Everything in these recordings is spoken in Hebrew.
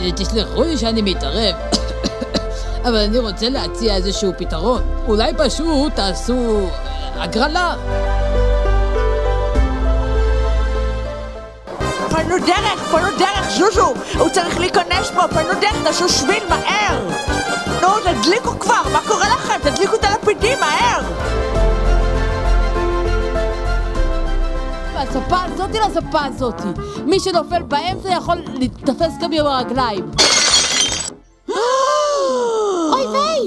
תסלחו לי שאני מתערב, אבל אני רוצה להציע איזשהו פתרון. אולי פשוט תעשו הגרלה. פנו דרך, זוזו, הוא צריך להיכנס פה, פנו דרך, תעשו שביל מהר. נו, תדליקו כבר, מה קורה לכם? תדליקו את הלפידים, מהר. לספה הזאתי. מי שנופל באמצע יכול להתתפס גם עם הרגליים. אוי ויי!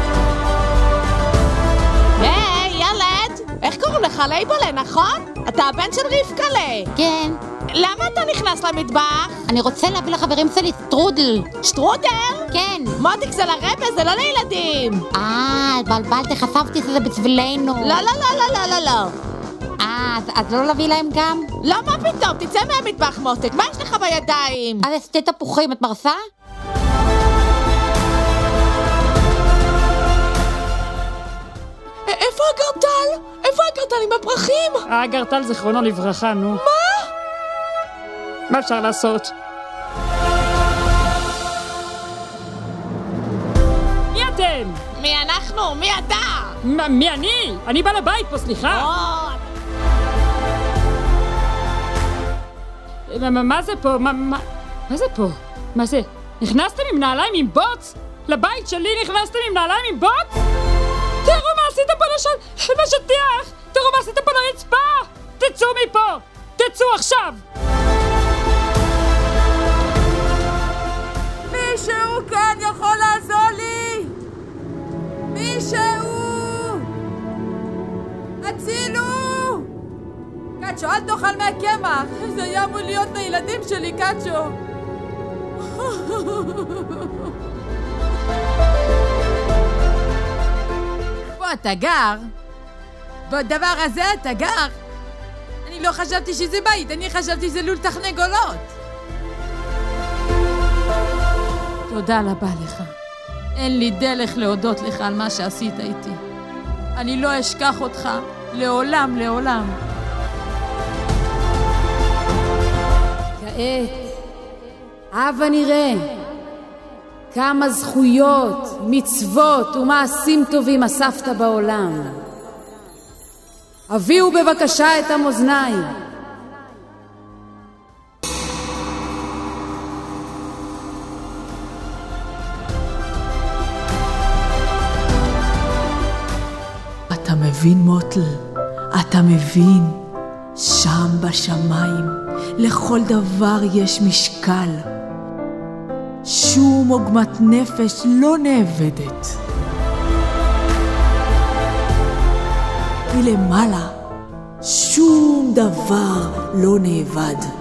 היי, ילד! איך קוראים לך? לייבולה, נכון? אתה הבן של רבקלה. כן. למה אתה נכנס למטבח? אני רוצה להביא לחברים שלי סטרודל. שטרודל? כן. מותיק זה לרבא, זה לא לילדים. בלבלתי, חשבתי שזה בשבילנו. לא. אז לא להביא להם גם? לא, מה פתאום? תצא מהמטבח, מותק. מה יש לך בידיים? אז שתי תפוחים, את מרסה? איפה הגרטל? איפה הגרטל עם הפרחים? הגרטל זיכרונו לברכה, נו. מה? מה אפשר לעשות? מי אתם? מי אנחנו? מי אתה? מי אני? אני בא לבית פה, סליחה. מה זה פה? מה זה פה? מה זה? נכנסתם עם נעליים עם בוץ? לבית שלי נכנסתם עם נעליים עם בוץ? תראו מה עשיתם פה לשטיח! תראו מה עשיתם פה לרצפה! תצאו מפה! תצאו עכשיו! מישהו כאן יכול לעזור לי? מישהו! הצילו! קאצ'ו, אל תאכל מהקמח! זה היה אמור להיות לילדים שלי, קאצ'ו! פה אתה גר? בדבר הזה אתה גר? אני לא חשבתי שזה בית, אני חשבתי שזה לול תרנגולות. תודה רבה לך. אין לי דרך להודות לך על מה שעשית איתי. אני לא אשכח אותך לעולם, לעולם. כעת, הבה נראה כמה זכויות, מצוות ומעשים טובים אספת בעולם. הביאו בבקשה את המאזניים. אתה מבין, מוטל? אתה מבין? שם בשמיים לכל דבר יש משקל. שום עוגמת נפש לא נאבדת. ולמעלה שום דבר לא נאבד.